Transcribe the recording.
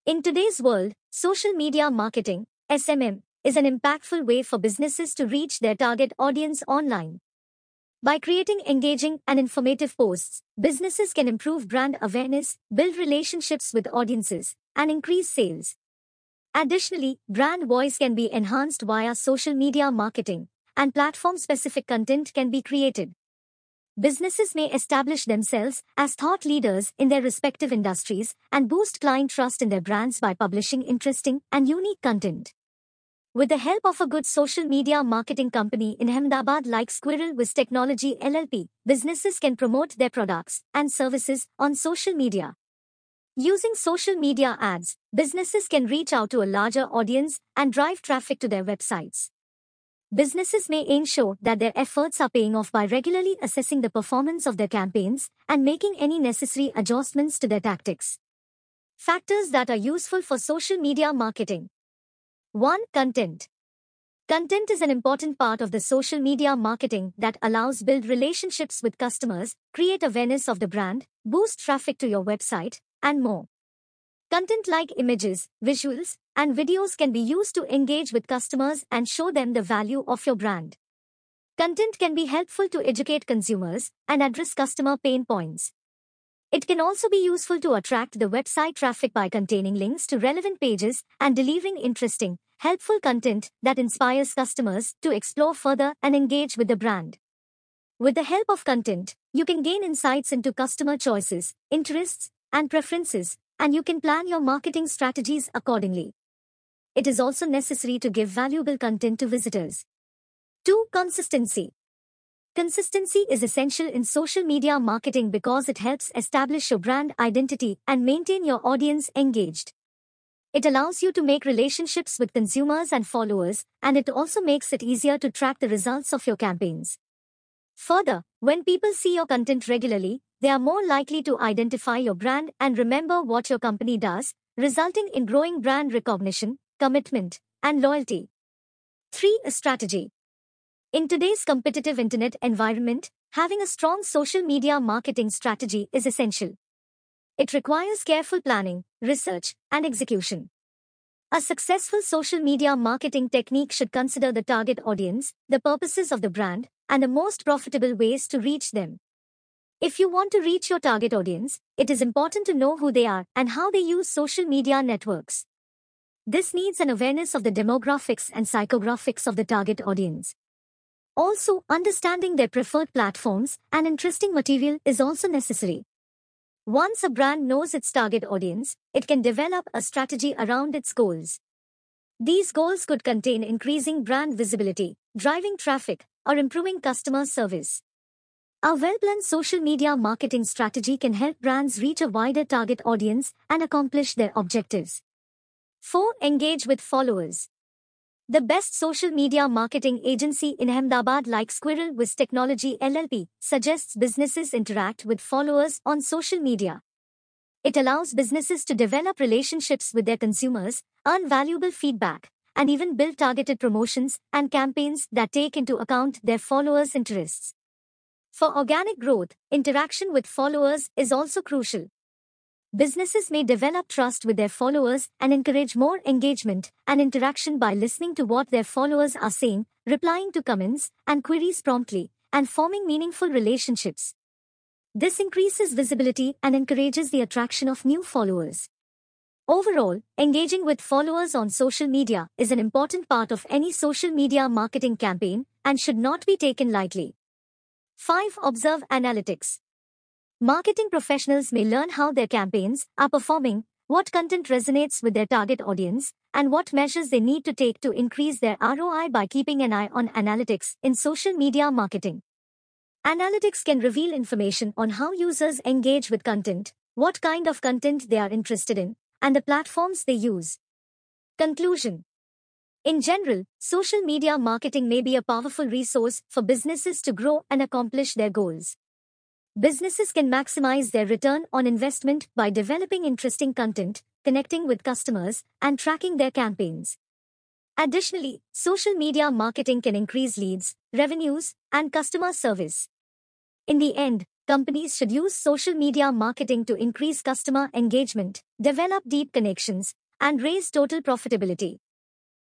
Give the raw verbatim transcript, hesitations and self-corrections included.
In today's world, social media marketing, S M M, is an impactful way for businesses to reach their target audience online. By creating engaging and informative posts, businesses can improve brand awareness, build relationships with audiences, and increase sales. Additionally, brand voice can be enhanced via social media marketing, and platform-specific content can be created. Businesses may establish themselves as thought leaders in their respective industries and boost client trust in their brands by publishing interesting and unique content. With the help of a good social media marketing company in Ahmedabad like Squirrel Whiz Technology L L P, businesses can promote their products and services on social media. Using social media ads, businesses can reach out to a larger audience and drive traffic to their websites. Businesses may ensure that their efforts are paying off by regularly assessing the performance of their campaigns and making any necessary adjustments to their tactics. Factors that are useful for social media marketing. one. Content. Content is an important part of the social media marketing that allows build relationships with customers, create awareness of the brand, boost traffic to your website, and more. Content like images, visuals, and videos can be used to engage with customers and show them the value of your brand. Content can be helpful to educate consumers and address customer pain points. It can also be useful to attract the website traffic by containing links to relevant pages and delivering interesting, helpful content that inspires customers to explore further and engage with the brand. With the help of content, you can gain insights into customer choices, interests, and preferences, and you can plan your marketing strategies accordingly. It is also necessary to give valuable content to visitors. two. Consistency. Consistency is essential in social media marketing because it helps establish your brand identity and maintain your audience engaged. It allows you to make relationships with consumers and followers, and it also makes it easier to track the results of your campaigns. Further, when people see your content regularly, they are more likely to identify your brand and remember what your company does, resulting in growing brand recognition, commitment, and loyalty. three. A strategy. In today's competitive internet environment, having a strong social media marketing strategy is essential. It requires careful planning, research, and execution. A successful social media marketing technique should consider the target audience, the purposes of the brand, and the most profitable ways to reach them. If you want to reach your target audience, it is important to know who they are and how they use social media networks. This needs an awareness of the demographics and psychographics of the target audience. Also, understanding their preferred platforms and interesting material is also necessary. Once a brand knows its target audience, it can develop a strategy around its goals. These goals could contain increasing brand visibility, driving traffic, or improving customer service. A well-planned social media marketing strategy can help brands reach a wider target audience and accomplish their objectives. four. Engage with followers. The best social media marketing agency in Ahmedabad like Squirrel Whiz Technology L L P suggests businesses interact with followers on social media. It allows businesses to develop relationships with their consumers, earn valuable feedback, and even build targeted promotions and campaigns that take into account their followers' interests. For organic growth, interaction with followers is also crucial. Businesses may develop trust with their followers and encourage more engagement and interaction by listening to what their followers are saying, replying to comments and queries promptly, and forming meaningful relationships. This increases visibility and encourages the attraction of new followers. Overall, engaging with followers on social media is an important part of any social media marketing campaign and should not be taken lightly. five. Observe analytics. Marketing professionals may learn how their campaigns are performing, what content resonates with their target audience, and what measures they need to take to increase their R O I by keeping an eye on analytics in social media marketing. Analytics can reveal information on how users engage with content, what kind of content they are interested in, and the platforms they use. Conclusion. In general, social media marketing may be a powerful resource for businesses to grow and accomplish their goals. Businesses can maximize their return on investment by developing interesting content, connecting with customers, and tracking their campaigns. Additionally, social media marketing can increase leads, revenues, and customer service. In the end, companies should use social media marketing to increase customer engagement, develop deep connections, and raise total profitability.